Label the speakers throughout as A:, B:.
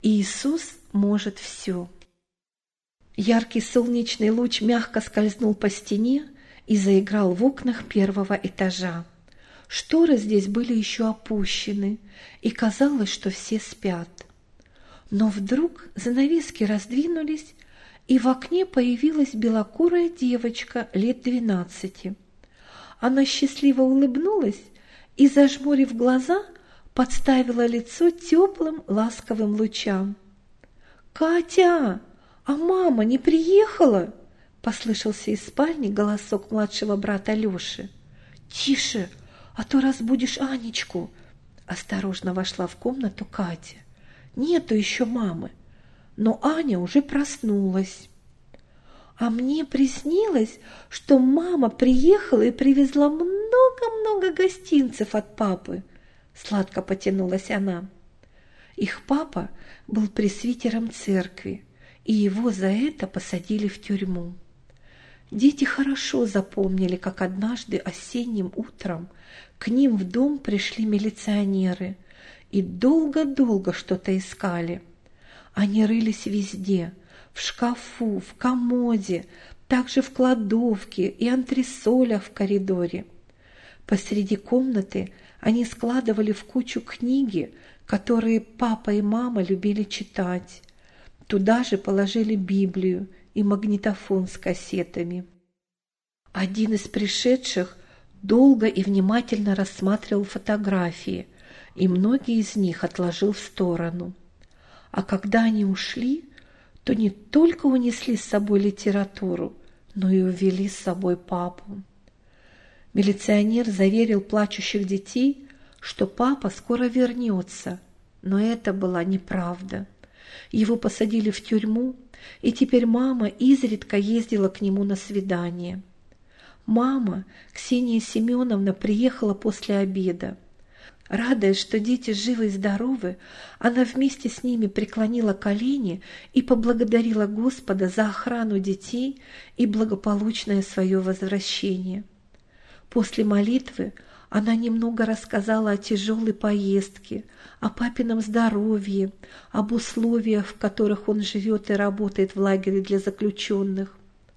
A: Иисус может все. Яркий солнечный луч мягко скользнул по стене и заиграл в окнах первого этажа. Шторы здесь были еще опущены, и казалось, что все спят. Но вдруг занавески раздвинулись, и в окне появилась белокурая девочка лет 12. Она счастливо улыбнулась и, зажмурив глаза, подставила лицо теплым ласковым лучам. «Катя, а мама не приехала?» – послышался из спальни голосок младшего брата Леши. «Тише, а то разбудишь Анечку!» – осторожно вошла в комнату Катя. «Нету еще мамы, но Аня уже проснулась». «А мне приснилось, что мама приехала и привезла много-много гостинцев от папы», – сладко потянулась она. Их папа был пресвитером церкви, и его за это посадили в тюрьму. Дети хорошо запомнили, как однажды осенним утром к ним в дом пришли милиционеры и долго-долго что-то искали. Они рылись везде – в шкафу, в комоде, также в кладовке и антресолях в коридоре. Посреди комнаты они складывали в кучу книги, которые папа и мама любили читать. Туда же положили Библию и магнитофон с кассетами. Один из пришедших долго и внимательно рассматривал фотографии, и многие из них отложил в сторону. А когда они ушли, то не только унесли с собой литературу, но и увели с собой папу. Милиционер заверил плачущих детей, что папа скоро вернется, но это была неправда. Его посадили в тюрьму, и теперь мама изредка ездила к нему на свидание. Мама, Ксения Семеновна, приехала после обеда. Радуясь, что дети живы и здоровы, она вместе с ними преклонила колени и поблагодарила Господа за охрану детей и благополучное свое возвращение. После молитвы она немного рассказала о тяжелой поездке, о папином здоровье, об условиях, в которых он живет и работает в лагере для заключенных.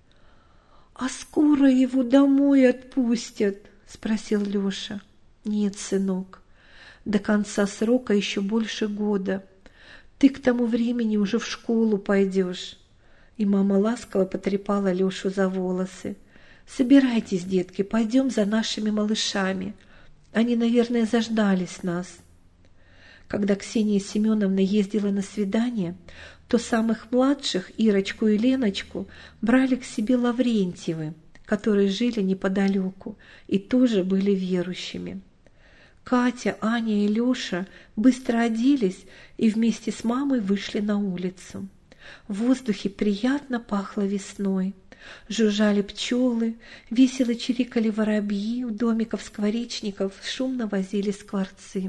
A: «А скоро его домой отпустят?» – спросил Леша. «Нет, сынок. До конца срока еще больше года. Ты к тому времени уже в школу пойдешь». И мама ласково потрепала Лешу за волосы. «Собирайтесь, детки, пойдем за нашими малышами. Они, наверное, заждались нас». Когда Ксения Семеновна ездила на свидание, то самых младших, Ирочку и Леночку, брали к себе Лаврентьевы, которые жили неподалеку и тоже были верующими. Катя, Аня и Леша быстро оделись и вместе с мамой вышли на улицу. В воздухе приятно пахло весной. Жужжали пчелы, весело чирикали воробьи, у домиков скворечников шумно возили скворцы.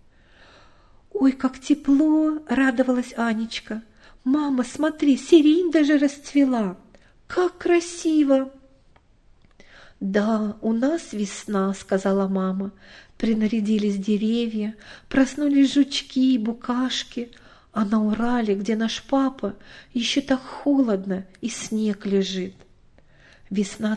A: «Ой, как тепло!» – радовалась Анечка. «Мама, смотри, сирень даже расцвела! Как красиво!» «Да, у нас весна», – сказала мама. Принарядились деревья, проснулись жучки и букашки, а на Урале, где наш папа, еще так холодно и снег лежит. Весна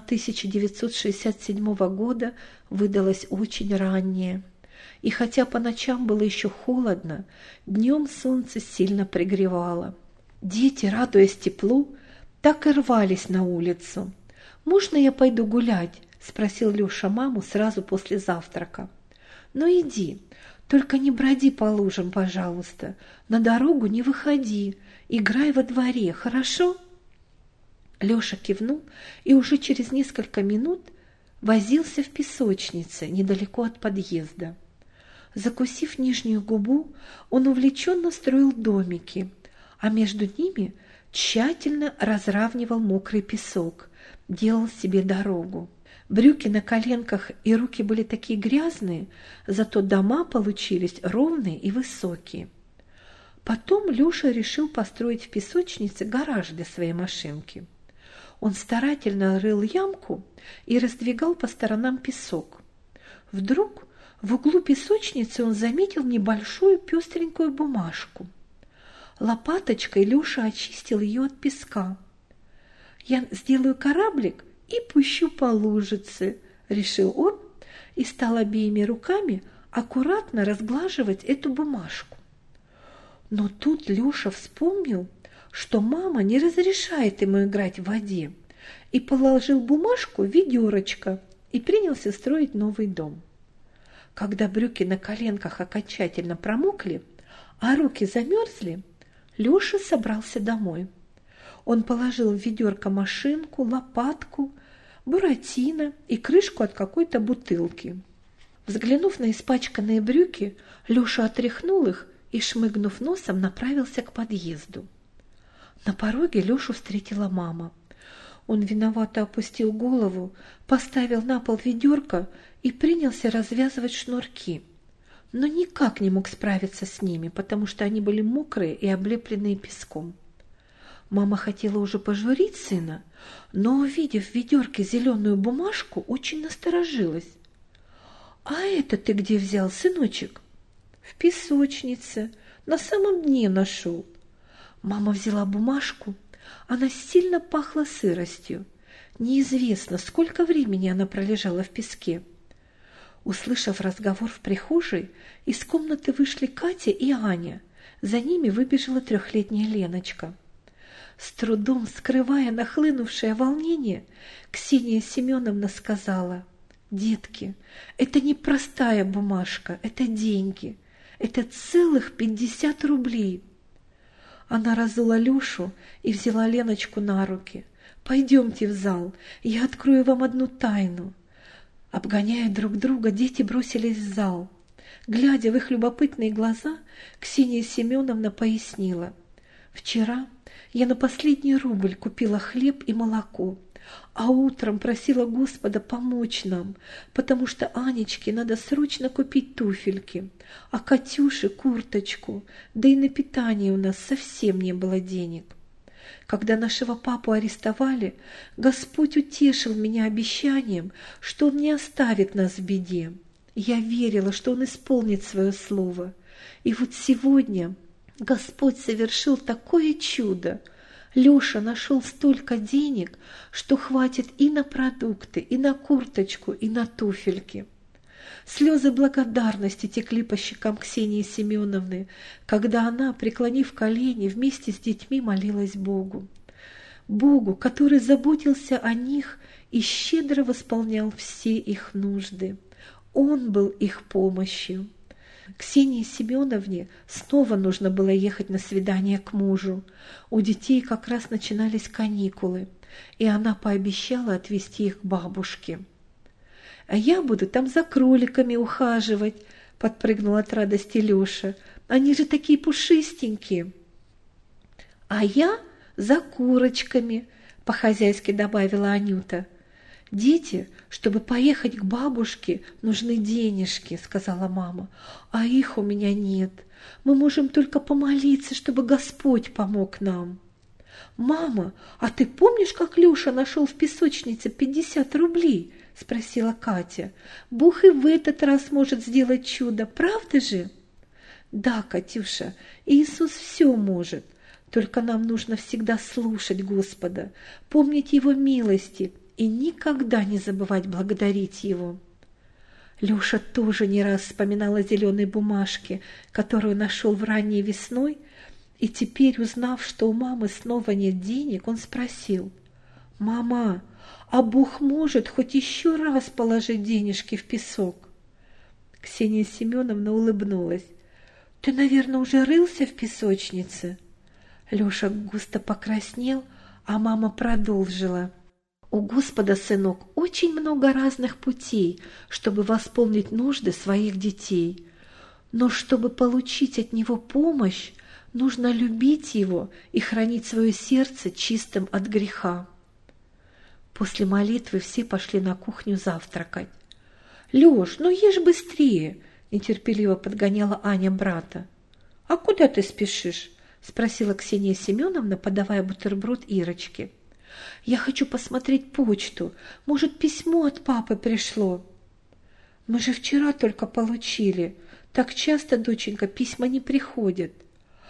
A: 1967 года выдалась очень ранняя, и хотя по ночам было еще холодно, днем солнце сильно пригревало. Дети, радуясь теплу, так и рвались на улицу. «Можно я пойду гулять?» – спросил Леша маму сразу после завтрака. «Ну иди, только не броди по лужам, пожалуйста, на дорогу не выходи, играй во дворе, хорошо?» Леша кивнул и уже через несколько минут возился в песочнице недалеко от подъезда. Закусив нижнюю губу, он увлеченно строил домики, а между ними тщательно разравнивал мокрый песок, делал себе дорогу. Брюки на коленках и руки были такие грязные, зато дома получились ровные и высокие. Потом Леша решил построить в песочнице гараж для своей машинки. Он старательно рыл ямку и раздвигал по сторонам песок. Вдруг в углу песочницы он заметил небольшую пестренькую бумажку. Лопаточкой Леша очистил ее от песка. «Я сделаю кораблик и пущу по лужице», – решил он и стал обеими руками аккуратно разглаживать эту бумажку. Но тут Леша вспомнил, что мама не разрешает ему играть в воде, и положил бумажку в ведерочко и принялся строить новый дом. Когда брюки на коленках окончательно промокли, а руки замерзли, Леша собрался домой. Он положил в ведерко машинку, лопатку, буратино и крышку от какой-то бутылки. Взглянув на испачканные брюки, Леша отряхнул их и, шмыгнув носом, направился к подъезду. На пороге Лешу встретила мама. Он виновато опустил голову, поставил на пол ведерко и принялся развязывать шнурки, но никак не мог справиться с ними, потому что они были мокрые и облепленные песком. Мама хотела уже пожурить сына, но, увидев в ведерке зеленую бумажку, очень насторожилась. «А это ты где взял, сыночек?» «В песочнице, на самом дне нашел». Мама взяла бумажку, она сильно пахла сыростью. Неизвестно, сколько времени она пролежала в песке. Услышав разговор в прихожей, из комнаты вышли Катя и Аня. За ними выбежала 3-летняя Леночка. С трудом скрывая нахлынувшее волнение, Ксения Семеновна сказала: «Детки, это не простая бумажка, это деньги. Это целых 50 рублей». Она разула Лешу и взяла Леночку на руки. «Пойдемте в зал, я открою вам одну тайну». Обгоняя друг друга, дети бросились в зал. Глядя в их любопытные глаза, Ксения Семеновна пояснила: «Вчера я на последний рубль купила хлеб и молоко, а утром просила Господа помочь нам, потому что Анечке надо срочно купить туфельки, а Катюше курточку, да и на питание у нас совсем не было денег. Когда нашего папу арестовали, Господь утешил меня обещанием, что Он не оставит нас в беде. Я верила, что Он исполнит свое слово. И вот сегодня Господь совершил такое чудо. Леша нашел столько денег, что хватит и на продукты, и на курточку, и на туфельки». Слезы благодарности текли по щекам Ксении Семеновны, когда она, преклонив колени, вместе с детьми молилась Богу. Богу, который заботился о них и щедро восполнял все их нужды. Он был их помощью. Ксении Семеновне снова нужно было ехать на свидание к мужу. У детей как раз начинались каникулы, и она пообещала отвезти их к бабушке. «А я буду там за кроликами ухаживать», — подпрыгнул от радости Леша. «Они же такие пушистенькие». «А я за курочками», — по-хозяйски добавила Анюта. «Дети, чтобы поехать к бабушке, нужны денежки», — сказала мама. «А их у меня нет. Мы можем только помолиться, чтобы Господь помог нам». «Мама, а ты помнишь, как Леша нашел в песочнице 50 рублей?» — спросила Катя. «Бог и в этот раз может сделать чудо, правда же?» «Да, Катюша, Иисус все может. Только нам нужно всегда слушать Господа, помнить Его милости и никогда не забывать благодарить Его». Леша тоже не раз вспоминал о зеленой бумажке, которую нашел в ранней весной, и теперь, узнав, что у мамы снова нет денег, он спросил: «Мама, а Бог может хоть еще раз положить денежки в песок?» Ксения Семеновна улыбнулась. «Ты, наверное, уже рылся в песочнице?» Леша густо покраснел, а мама продолжила: «У Господа, сынок, очень много разных путей, чтобы восполнить нужды своих детей. Но чтобы получить от Него помощь, нужно любить Его и хранить свое сердце чистым от греха». После молитвы все пошли на кухню завтракать. «Леш, ну ешь быстрее!» – нетерпеливо подгоняла Аня брата. «А куда ты спешишь?» – спросила Ксения Семеновна, подавая бутерброд Ирочке. «Я хочу посмотреть почту. Может, письмо от папы пришло?» «Мы же вчера только получили. Так часто, доченька, письма не приходят».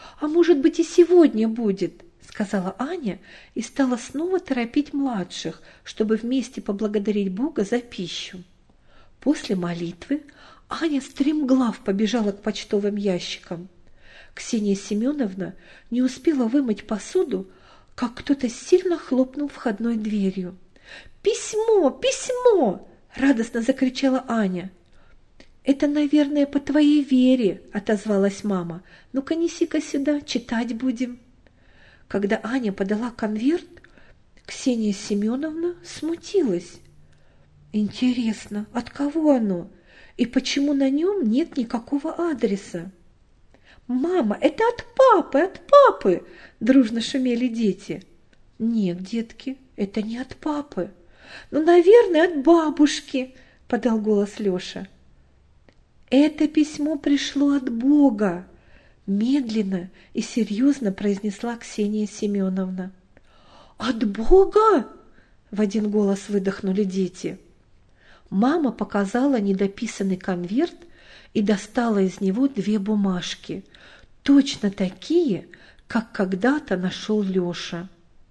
A: «А может быть, и сегодня будет», — сказала Аня и стала снова торопить младших, чтобы вместе поблагодарить Бога за пищу. После молитвы Аня стремглав побежала к почтовым ящикам. Ксения Семеновна не успела вымыть посуду, как кто-то сильно хлопнул входной дверью. «Письмо! Письмо!» – радостно закричала Аня. «Это, наверное, по твоей Вере», – отозвалась мама. «Ну-ка, неси-ка сюда, читать будем». Когда Аня подала конверт, Ксения Семеновна смутилась. «Интересно, от кого оно? И почему на нем нет никакого адреса?» «Мама, это от папы!» – дружно шумели дети. «Нет, детки, это не от папы. Ну, наверное, от бабушки», – подал голос Леша. «Это письмо пришло от Бога», – медленно и серьезно произнесла Ксения Семеновна. «От Бога?» – в один голос выдохнули дети. Мама показала недописанный конверт и достала из него 2 бумажки, точно такие, как когда-то нашел Леша.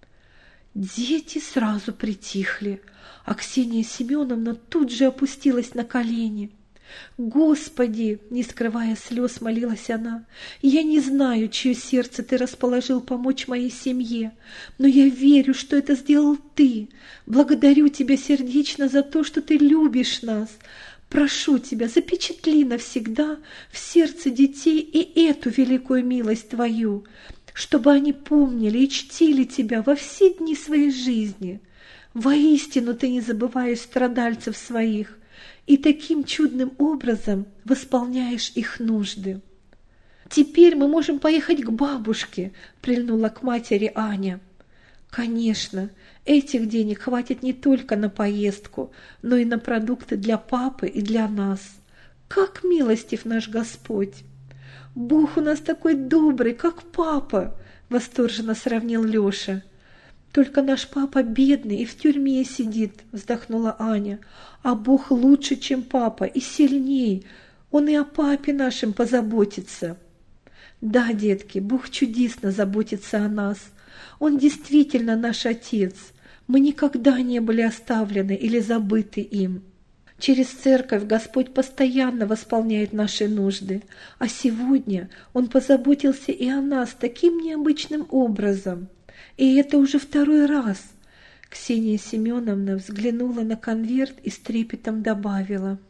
A: Дети сразу притихли, а Ксения Семеновна тут же опустилась на колени. «Господи!» – не скрывая слез, молилась она. «Я не знаю, чье сердце ты расположил помочь моей семье, но я верю, что это сделал ты. Благодарю тебя сердечно за то, что ты любишь нас. Прошу тебя, запечатли навсегда в сердце детей и эту великую милость твою, чтобы они помнили и чтили тебя во все дни своей жизни. Воистину ты не забываешь страдальцев своих и таким чудным образом восполняешь их нужды». «Теперь мы можем поехать к бабушке», – прильнула к матери Аня. «Конечно, этих денег хватит не только на поездку, но и на продукты для папы и для нас. Как милостив наш Господь! Бог у нас такой добрый, как папа!» – восторженно сравнил Леша. «Только наш папа бедный и в тюрьме сидит», – вздохнула Аня. «А Бог лучше, чем папа, и сильней. Он и о папе нашем позаботится». «Да, детки, Бог чудесно заботится о нас. Он действительно наш Отец. Мы никогда не были оставлены или забыты им. Через церковь Господь постоянно восполняет наши нужды, а сегодня Он позаботился и о нас таким необычным образом. И это уже 2-й раз». Ксения Семеновна взглянула на конверт и с трепетом добавила: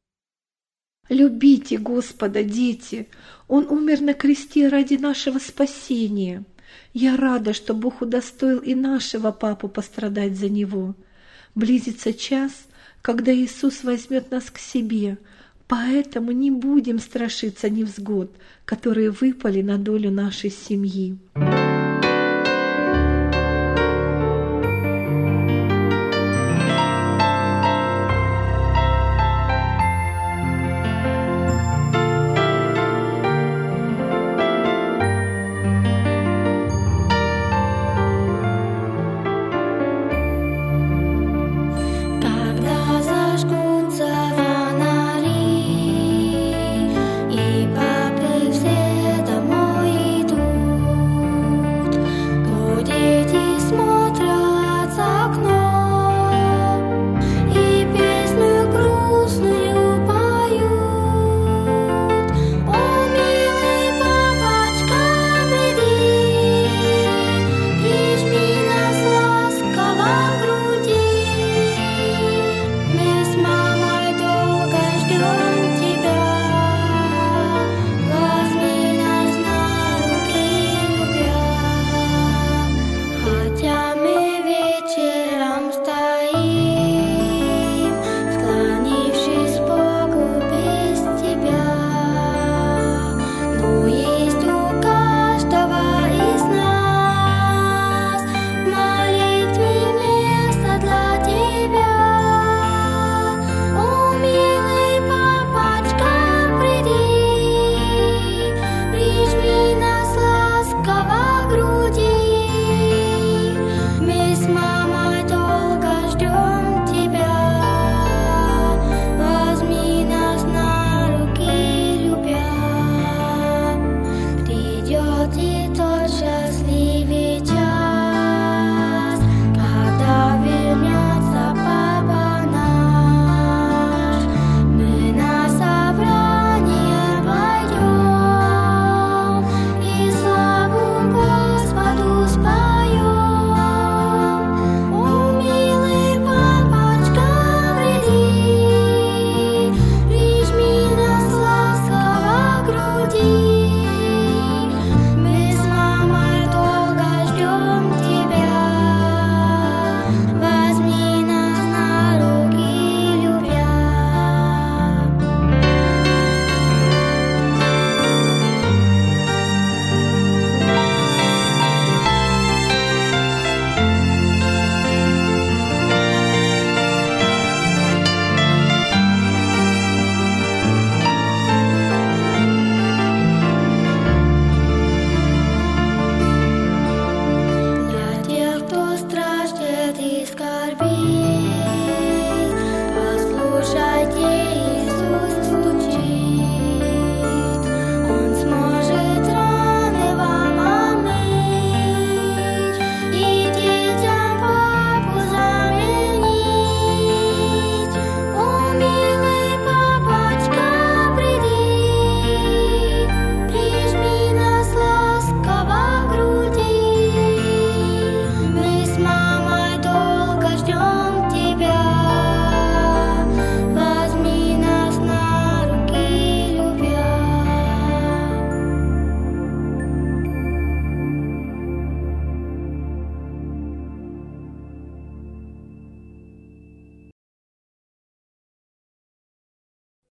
A: «Любите Господа, дети! Он умер на кресте ради нашего спасения. Я рада, что Бог удостоил и нашего папу пострадать за него. Близится час, когда Иисус возьмет нас к себе, поэтому не будем страшиться невзгод, которые выпали на долю нашей семьи».